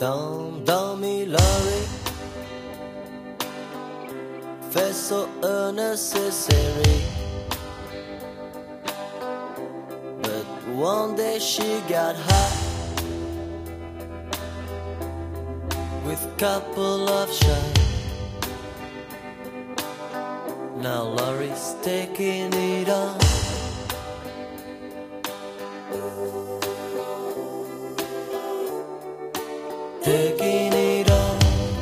Dummy Larry fait so unnecessary, but one day she got high with couple of shots. Now Laurie's taking it on. Taking it on.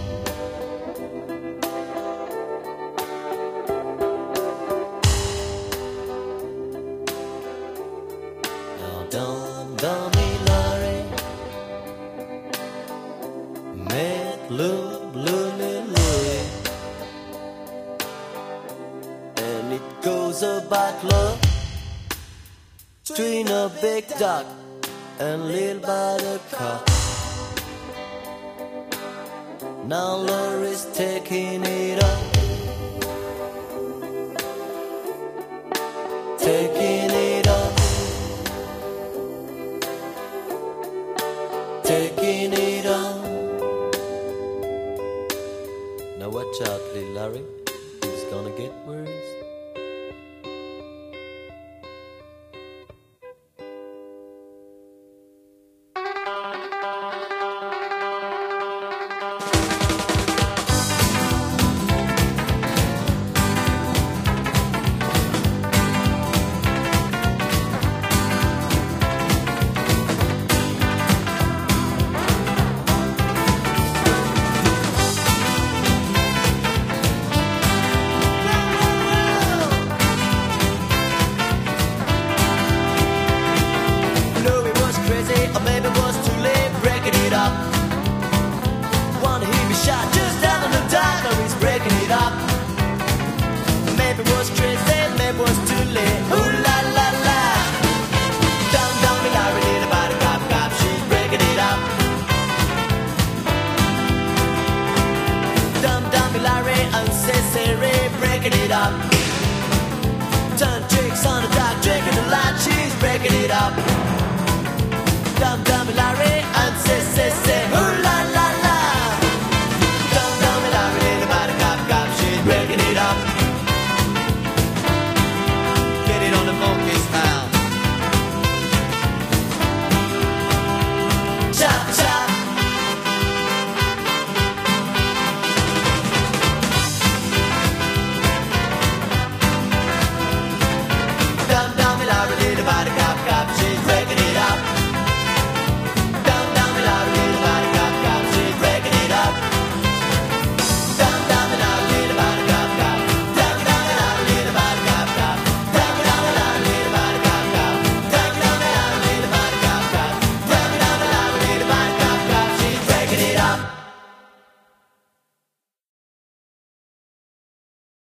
Now Dummy Larry met Looney Louie, and it goes about love between a big dog and little buttercup. Now Laurie's taking it on. Taking it on. Taking it on. Now watch out, little Larry, it's gonna get worse. Shot just down in the dark, now he's breaking it up. Maybe it was crazy, maybe it was too late. Ooh la la la. Dummy Larry, little body cop, she's breaking it up. Dummy Larry, unnecessary, breaking it up. Turn tricks on the dark, drinking the light, she's breaking it up. Dummy Larry.